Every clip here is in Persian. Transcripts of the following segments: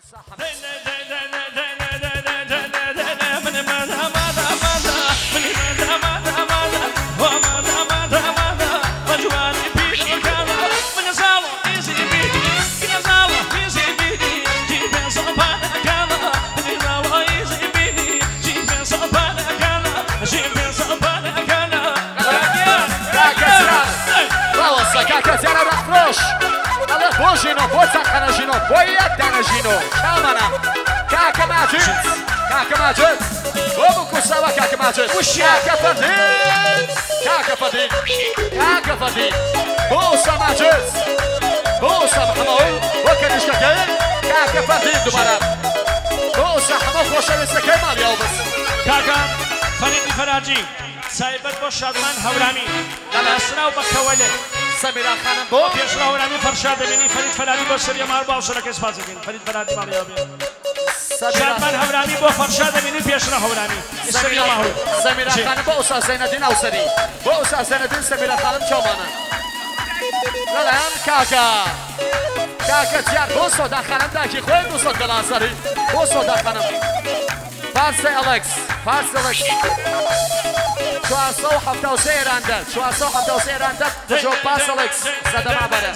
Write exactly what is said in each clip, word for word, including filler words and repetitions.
Božino, pocakana žino, pojedana žino, šamana, kaka mađic, kaka mađic, obuku sava kaka mađic, kaka fadin, kaka fadin, kaka fadin, bosa mađic, bosa محمول, وكان يشتغل, kaka fadin دوباره, bosa حمو خوشه بسكه مال يوبس. كاكا فريدي فراجي، سايبت بوشادمان هورامي، الأسرة وبكوالي. سميرا خانم بو پیش رو هورمی فرشاد بینی فرید فرادی با سری مار با شرکت اسپاس کن فرید فرادی مالی آبی شادمان هورمی با فرشاد بینی پیش رو هورمی سری ماهو سميرا خانم بو استاد زينالدين اوسري بو استاد زينالدين سميرا خانم چومانه الان كاكا كاكا تيار بو صدا خانم داكي خوي بو صدا لازري بو صدا خانم فارسي اليكس فارسي اليكس شواسو حفته و سه رنده شواسو حفته و سه رنده جو پاس الکس زده معبره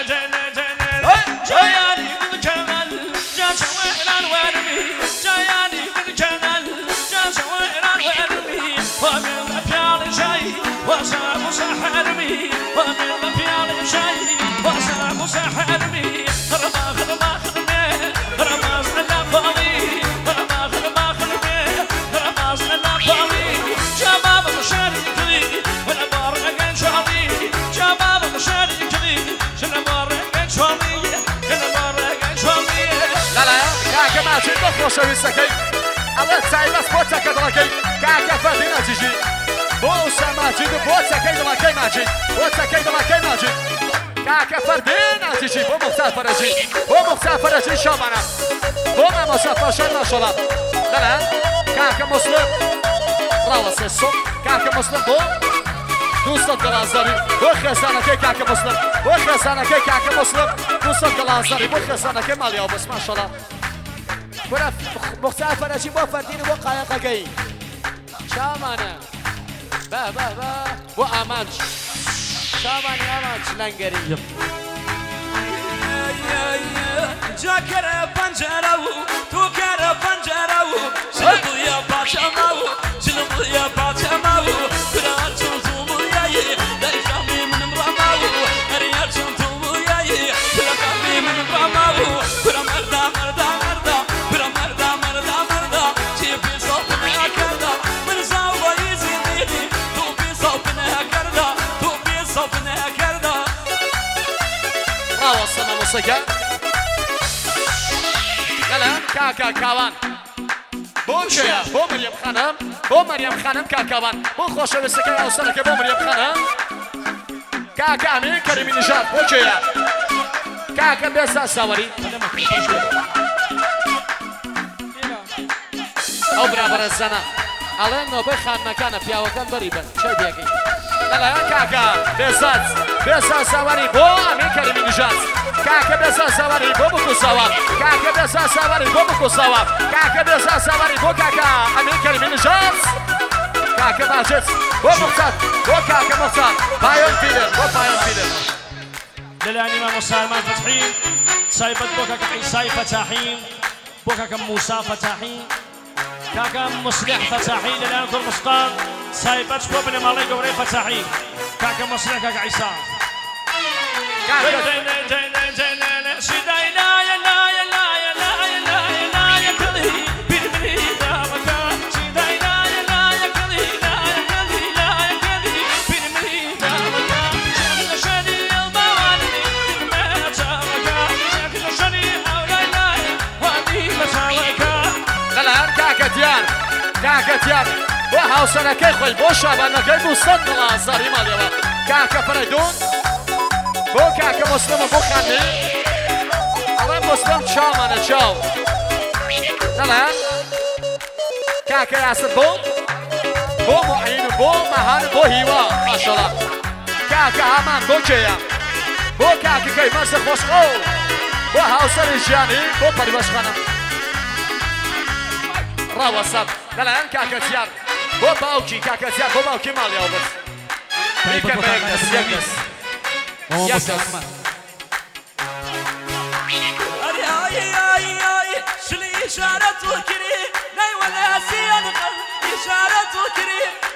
جایانی من کمال جان شوهران ورمی جایانی من کمال جان شوهران ورمی و من پیال شایی و سلام سحرمی و من پیال شایی و سلام سحرمی رما رما خرمه رماز الله فاضی رما رما خرمه رماز الله فاضی شباب مشاركي ولا بارك شاضي شباب مشاركي شنو بارك شاضي شنو بارك شاضي لا لا كاكا ماشي بخوش ويسكي الله تسايبس بوتك دراكي كاكا فادينا تيجي بوسا ماجد بوتك دراكي ماجد بوتك دراكي ماجد كاكا فردينا تيجي بو مختار فرجي بو مختار فرجي شامانا بو ما مسافر شان ما شاء الله لا لا كاكا مسلم راوس الصوت كاكا مسلم بو دوست گلازاری بو خزانه که کاکا مسلم بو خزانه که کاکا مسلم دوست گلازاری بو خزانه که مالیا بس ماشاءالله برا مختار فرجی بو فردین بو قایقه گی شامانه با با با بو آمانج شامانه آمانج لنگری جاكر بنجرو توكر بنجرو شنو يا باشماو شنو يا باشماو براتو زومياي دايجامي من رماو رياتو زومياي دايجامي من رماو برمردا مردا مردا برمردا مردا مردا تشيبي صوتنا كردا من زاوى يزيدني توبي صوتنا كردا توبي صوتنا كردا راوسنا موسيقى كاكا كاوان بو چيا بو مريم خانم بو مريم خانم كاكاوان بو خوشه بسكي اوسنك بو مريم خانم كاكا امين كريم نجات بو چيا كاكا بيسا سواري او برابر الزنا الان نوبه خان مكان پیاوکان بريبن چه بيگي لا كاكا بيسات بيسا سواري بو امين كريم نجات كاكا بيسا سواري بو بكو سوا كاكا بيسا سواري بو بكو سوا كاكا بيسا سواري بو كاكا امين كريم نجات كاكا ماجد بو مختار بو كاكا مختار بايون فيلر بو بايون فيلر للاني ما مسلمان فتحين سايبت بوكا عيسى فتاحين بوكا موسى فتاحين كاكا مصلح فتاحين للان كل مسقط سايبت بوبن مالي قوري فتاحين كاكا مصلح كاكا عيسى كاكا كاكا تيار بو حوصلة كي خوش بو شابانا كي بو صد الازاري ماليوا كاكا فريدون بو كاكا مسلم بو خاني الله مسلم شامانا شاو نلا كاكا ياسر بو بو معين بو مهان بو هيوا ما شاء الله كاكا همان بو كيا بو كاكا كي مرسى خوش قول بۆ هاوسەری ژیانی بۆ پەریوەشخانە ڕاوەسەد لەلایەن کاکەزیار بۆ باوکی کاکەزیار بۆ باوکی ماڵیاو بس بیکە بە یەک دەست یەک دەست یەک دەست شلي إشارة كري ناي ولا سيان قلب إشارة كري